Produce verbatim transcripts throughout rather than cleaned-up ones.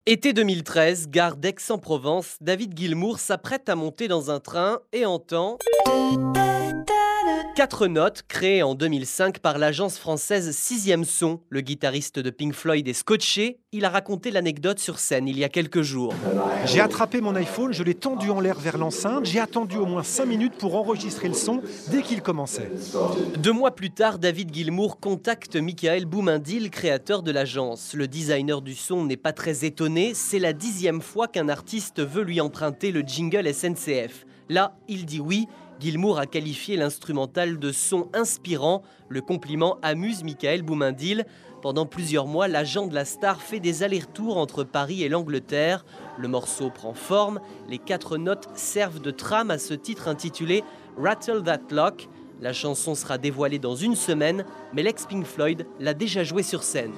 Été deux mille treize, gare d'Aix-en-Provence, David Gilmour s'apprête à monter dans un train et entend quatre notes créées en deux mille cinq par l'agence française Sixième Son. Le guitariste de Pink Floyd est scotché. Il a raconté l'anecdote sur scène il y a quelques jours. J'ai attrapé mon iPhone, je l'ai tendu en l'air vers l'enceinte. J'ai attendu au moins cinq minutes pour enregistrer le son dès qu'il commençait. Deux mois plus tard, David Gilmour contacte Michael Boumindil, créateur de l'agence. Le designer du son n'est pas très étonné. C'est la dixième fois qu'un artiste veut lui emprunter le jingle S N C F. Là, il dit oui. Gilmour a qualifié l'instrumental de son inspirant. Le compliment amuse Michael Boumindil. Pendant plusieurs mois, l'agent de la star fait des allers-retours entre Paris et l'Angleterre. Le morceau prend forme. Les quatre notes servent de trame à ce titre intitulé Rattle That Lock. La chanson sera dévoilée dans une semaine, mais l'ex-Pink Floyd l'a déjà jouée sur scène.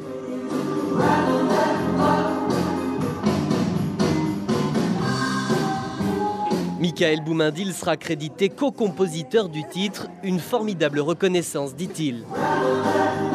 Michael Boumindil sera crédité co-compositeur du titre, une formidable reconnaissance, dit-il.